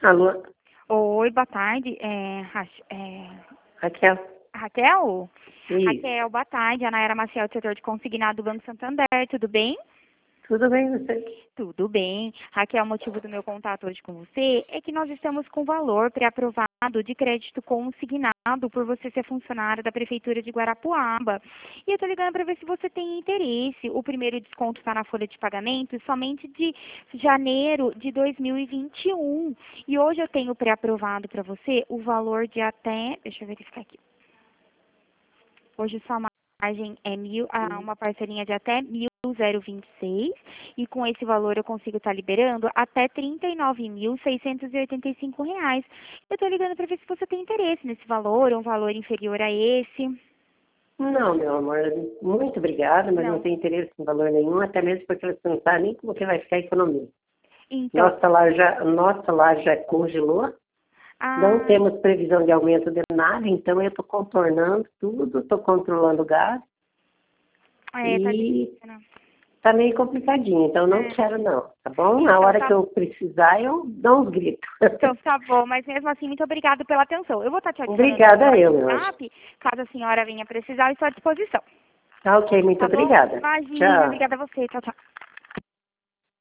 Alô, Oi, boa tarde. Raquel? Raquel? Isso. Raquel, boa tarde. Ana Era Maciel, do setor de consignado do Banco Santander. Tudo bem? Tudo bem, você? Tudo bem. Raquel, o motivo do meu contato hoje com você é que nós estamos com valor pré-aprovado de crédito consignado por você ser funcionária da Prefeitura de Guarapuava. E eu estou ligando para ver se você tem interesse. O primeiro desconto está na folha de pagamento somente de janeiro de 2021. E hoje eu tenho pré-aprovado para você o valor de até... Deixa eu verificar aqui. Hoje sua margem é uma parcelinha de até 1.026 e com esse valor eu consigo estar liberando até R$ 39.685. Eu estou ligando para ver se você tem interesse nesse valor ou um valor inferior a esse. Não, meu amor, muito obrigada, mas não Não. tenho interesse em valor nenhum, até mesmo porque você não sabe nem como que vai ficar a economia. Então, Nosso salário já congelou, não ah, temos previsão de aumento de nada, então eu estou contornando tudo, estou controlando o gás tá e difícil, né? tá meio complicadinho, então não É. quero não, tá bom? Na Então, hora tá que eu precisar, eu dou uns gritos. Então, tá bom, mas mesmo assim, muito obrigada pela atenção. Eu vou estar te adicionando aqui no Obrigada eu, meu anjo. WhatsApp, caso a senhora venha precisar, eu estou à disposição. Tá ok, muito Tá bom? obrigada. Imagina, Tchau. obrigada a você. Tchau, tchau.